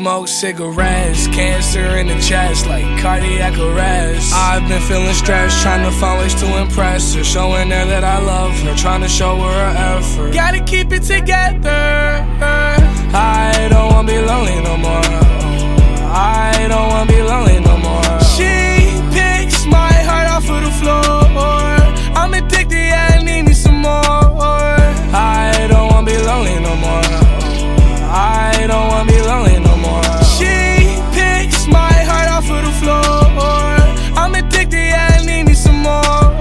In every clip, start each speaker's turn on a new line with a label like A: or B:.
A: smoke cigarettes, cancer in the chest like cardiac arrest. I've been feeling stressed, trying to find ways to impress her, showing her that I love her, trying to show her effort. Gotta keep it together. I don't wanna be lonely no more. I don't wanna be lonely no more. She picks my heart off of the floor. I'm addicted, yeah, I need me some more. I don't wanna be lonely no more. I don't wanna be lonely no more. She picks my heart off of the floor. I'm addicted, yeah, I need me some more.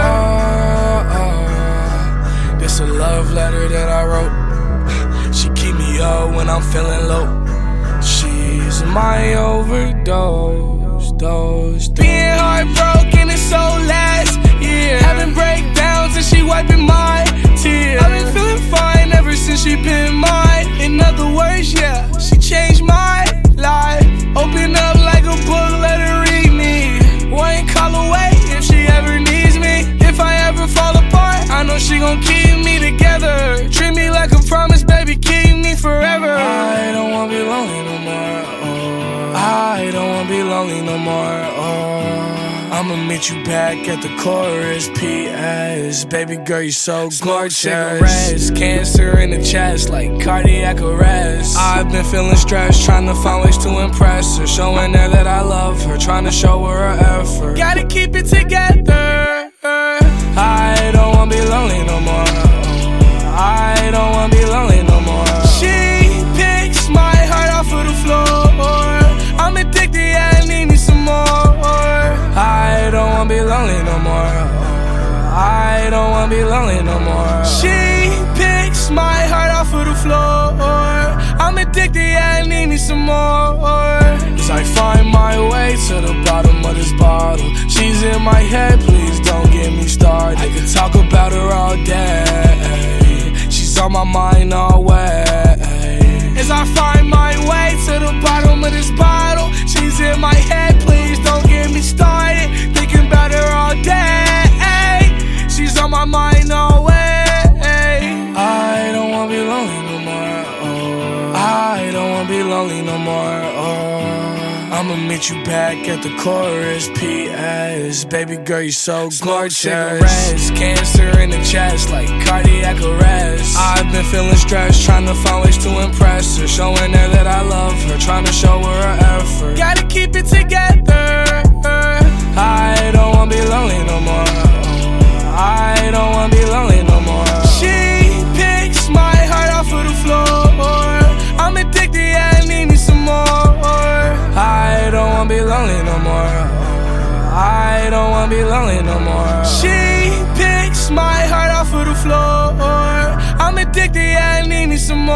A: This a love letter that I wrote. She keep me up when I'm feeling low. She's my overdose, Being heartbroken is so last year. Having breakdowns and she wiping my tears. I've been feeling fine ever since she been mine. In other words, yeah, she changed my life. Open up like a book, let her read me. One call away if she ever needs me. If I ever fall apart, I know she gon' keep me together. Treat me like a promise, baby, keep me forever. I don't wanna be lonely no more. I don't wanna be lonely no more. I'ma meet you back at the chorus. P.S. Baby girl, you so gorgeous. Cigarettes, cancer in the chest like cardiac arrest. I've been feeling stressed, trying to find ways to impress her, showing her that I love her, trying to show her effort. Gotta keep it together. I don't wanna be lonely no more. I don't wanna be lonely no more. She picks my heart off of the floor. I'm addicted, yeah, I need me some more. I don't wanna be lonely no more. I don't wanna be lonely no more. She picks my heart off of the floor. I'm addicted, yeah, I need me some more. As I find my way to the bottom of this bottle, she's in my head, please don't get me started. I could talk about her all day, she's on my mind always. As I find my way to the bottom of this bottle, she's in my head, please don't get me started. Thinking about her all day, she's on my mind always. I don't wanna be lonely no more. I don't wanna be lonely no more. I'ma meet you back at the chorus. P.S. Baby girl, you so gorgeous. Cigarettes, cancer in the chest like cardiac arrest. I've been feeling stressed, trying to find ways to impress her, showing her that I love her, trying to show her effort. Gotta keep it together. I don't wanna be lonely no more. I don't wanna be lonely no more. She picks my heart off of the floor. I'm addicted, yeah, I need me some more. I don't wanna be lonely no more. I don't wanna be lonely no more. She picks my heart off of the floor. I'm addicted, yeah, I need me some more.